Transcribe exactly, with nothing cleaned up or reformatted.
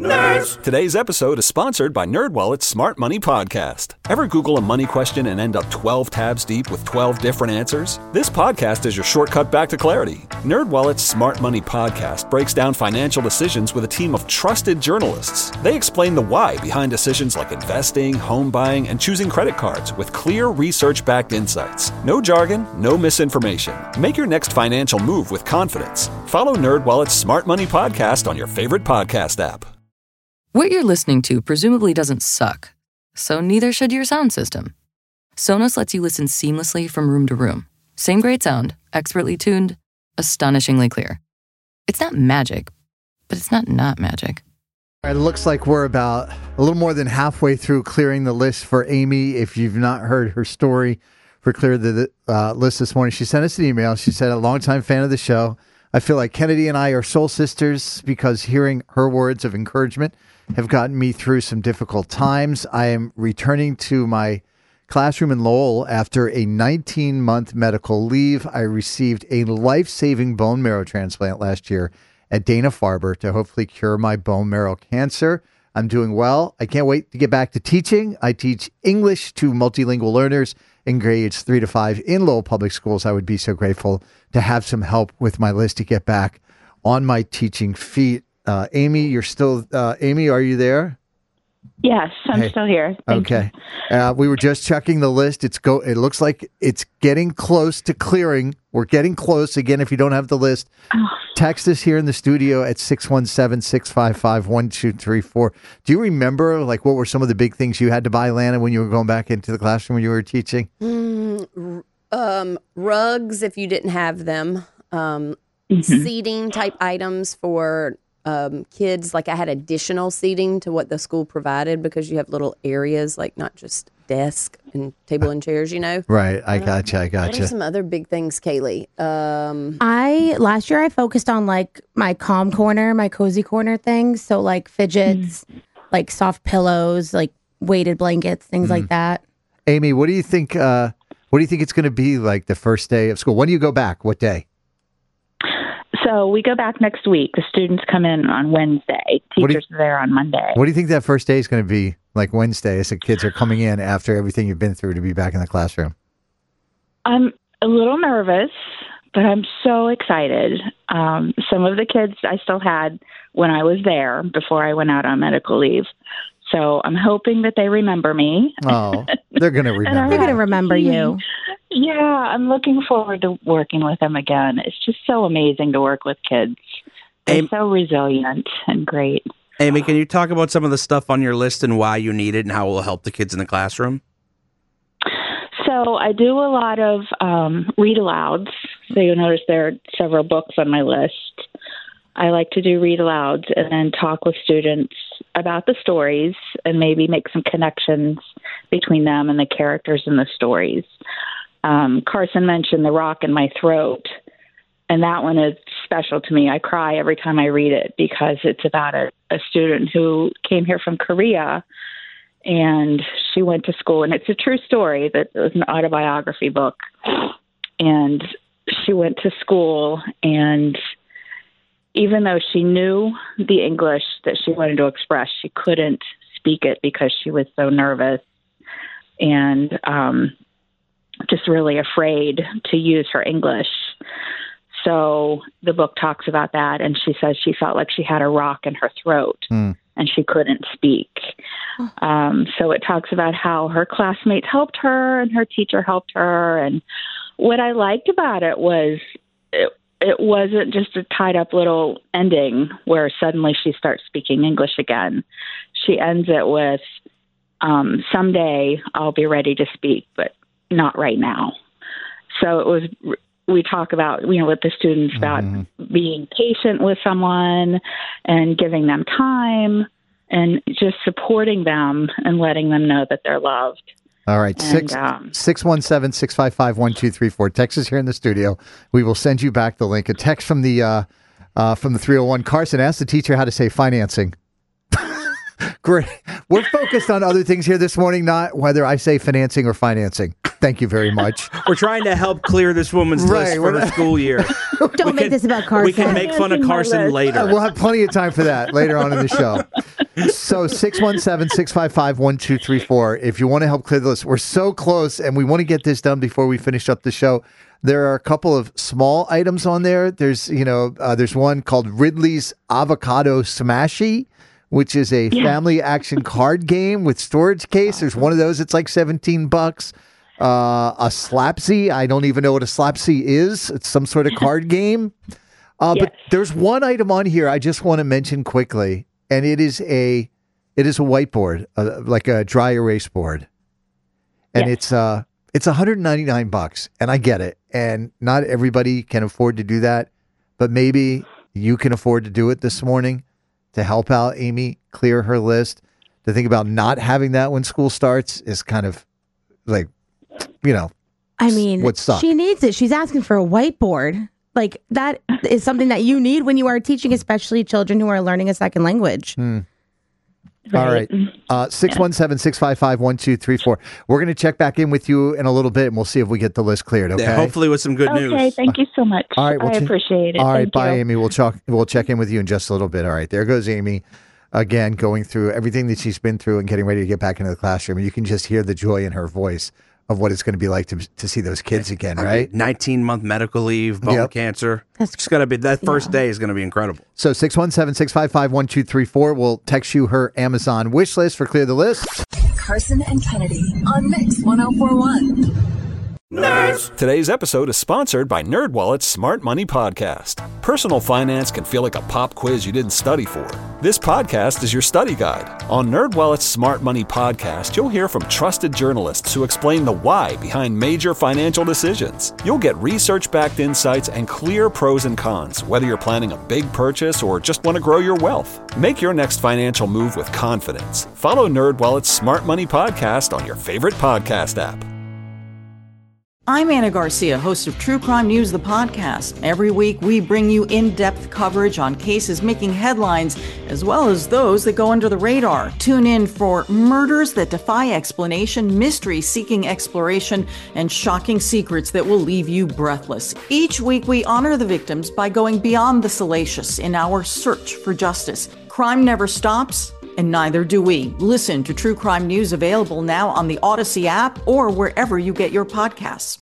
Nerds! Today's episode is sponsored by NerdWallet's Smart Money Podcast. Ever Google a money question and end up twelve tabs deep with twelve different answers? This podcast is your shortcut back to clarity. NerdWallet's Smart Money Podcast breaks down financial decisions with a team of trusted journalists. They explain the why behind decisions like investing, home buying, and choosing credit cards with clear research-backed insights. No jargon, no misinformation. Make your next financial move with confidence. Follow NerdWallet's Smart Money Podcast on your favorite podcast app. What you're listening to presumably doesn't suck, so neither should your sound system. Sonos lets you listen seamlessly from room to room. Same great sound, expertly tuned, astonishingly clear. It's not magic, but it's not not magic. It looks like we're about a little more than halfway through clearing the list for Amy. If you've not heard her story for clear the uh, list this morning, she sent us an email. She said, a longtime fan of the show. I feel like Kennedy and I are soul sisters because hearing her words of encouragement have gotten me through some difficult times. I am returning to my classroom in Lowell after a nineteen-month medical leave. I received a life-saving bone marrow transplant last year at Dana-Farber to hopefully cure my bone marrow cancer. I'm doing well. I can't wait to get back to teaching. I teach English to multilingual learners in grades three to five in Lowell Public Schools. I would be so grateful to have some help with my list to get back on my teaching feet. Uh, Amy, you're still, uh, Amy, are you there? Yes, I'm hey. still here. Thank okay. Uh, we were just checking the list. It's go. It looks like it's getting close to clearing. We're getting close. Again, if you don't have the list, oh. text us here in the studio at six one seven, six five five, one two three four. Do you remember, like, what were some of the big things you had to buy, Lana, when you were going back into the classroom when you were teaching? Mm, um, rugs, if you didn't have them. Um, mm-hmm. Seating type items for Um, kids. Like I had additional seating to what the school provided because you have little areas, like not just desk and table and chairs, you know? Right. I gotcha. I gotcha. What are some other big things, Kaylee? Um, I, last year I focused on like my calm corner, my cozy corner things. So like fidgets, mm. like soft pillows, like weighted blankets, things mm. like that. Amy, what do you think, uh, what do you think it's going to be like the first day of school? When do you go back? What day? So we go back next week. The students come in on Wednesday. Teachers you, are there on Monday. What do you think that first day is going to be like Wednesday as the kids are coming in after everything you've been through to be back in the classroom? I'm a little nervous, but I'm so excited. Um, some of the kids I still had when I was there before I went out on medical leave. So I'm hoping that they remember me. Oh, they're going to remember. They're going to remember you. Yeah, I'm looking forward to working with them again. It's just so amazing to work with kids. They're Amy, so resilient and great. Amy, can you talk about some of the stuff on your list and why you need it and how it will help the kids in the classroom? So I do a lot of um, read-alouds. So you'll notice there are several books on my list. I like to do read-alouds and then talk with students about the stories and maybe make some connections between them and the characters in the stories. Um, Carson mentioned The Rock in My Throat, and that one is special to me. I cry every time I read it because it's about a, a student who came here from Korea, and she went to school, and it's a true story. That it was an autobiography book, and she went to school, and even though she knew the English that she wanted to express, she couldn't speak it because she was so nervous and um, just really afraid to use her English. So the book talks about that, and she says she felt like she had a rock in her throat mm. and she couldn't speak. Um, so it talks about how her classmates helped her and her teacher helped her. And what I liked about it was it, it wasn't just a tied up little ending where suddenly she starts speaking English again. She ends it with, um, someday I'll be ready to speak, but not right now. So it was, we talk about, you know, with the students about mm-hmm. being patient with someone and giving them time and just supporting them and letting them know that they're loved. All right, and, six um, six one seven six five five one two three four. Text us here in the studio. We will send you back the link. A text from the uh, uh, from the three oh one. Carson asked the teacher how to say financing. Great. We're focused on other things here this morning, not whether I say financing or financing. Thank you very much. We're trying to help clear this woman's right, list for the school year. Don't we make can, this about Carson. We can make fun of Carson later. Uh, we'll have plenty of time for that later on in the show. So six one seven, six five five, one two three four. If you want to help clear the list, we're so close and we want to get this done before we finish up the show. There are a couple of small items on there. There's, you know, uh, there's one called Ridley's Avocado Smashy, which is a yeah. family action card game with storage case. There's one of those. It's like seventeen bucks. Uh, a Slapsy. I don't even know what a Slapsy is. It's some sort of card game. Uh, yes. But there's one item on here I just want to mention quickly, and it is a it is a whiteboard, uh, like a dry erase board, and yes. it's uh it's one hundred ninety-nine bucks, and I get it, and not everybody can afford to do that, but maybe you can afford to do it this morning to help out Amy clear her list. To think about not having that when school starts is kind of like, you know, I mean, what sucks. She needs it. She's asking for a whiteboard. Like, that is something that you need when you are teaching, especially children who are learning a second language. Hmm. Right. All right. Uh, six one seven, six five five, one two three four. We're going to check back in with you in a little bit, and we'll see if we get the list cleared, okay? Yeah, hopefully with some good okay, news. Okay, thank you so much. All right, we'll I ch- appreciate it. All right, thank bye, you. Amy. We'll, talk, we'll check in with you in just a little bit. All right, there goes Amy, again, going through everything that she's been through and getting ready to get back into the classroom. And you can just hear the joy in her voice of what it's going to be like to to see those kids again, right? nineteen-month medical leave, bone Yep. cancer. That's it's gonna be that first yeah. day is going to be incredible. So six one seven, six five five, one two three four. We'll text you her Amazon wish list for Clear the List. Carson and Kennedy on Mix one oh four point one. Nerds. Today's episode is sponsored by NerdWallet's Smart Money Podcast. Personal finance can feel like a pop quiz you didn't study for. This podcast is your study guide. On NerdWallet's Smart Money Podcast, you'll hear from trusted journalists who explain the why behind major financial decisions. You'll get research-backed insights and clear pros and cons, whether you're planning a big purchase or just want to grow your wealth. Make your next financial move with confidence. Follow NerdWallet's Smart Money Podcast on your favorite podcast app. I'm Anna Garcia, host of True Crime News, the podcast. Every week, we bring you in-depth coverage on cases making headlines, as well as those that go under the radar. Tune in for murders that defy explanation, mystery seeking exploration, and shocking secrets that will leave you breathless. Each week, we honor the victims by going beyond the salacious in our search for justice. Crime never stops, and neither do we. Listen to True Crime News, available now on the Odyssey app or wherever you get your podcasts.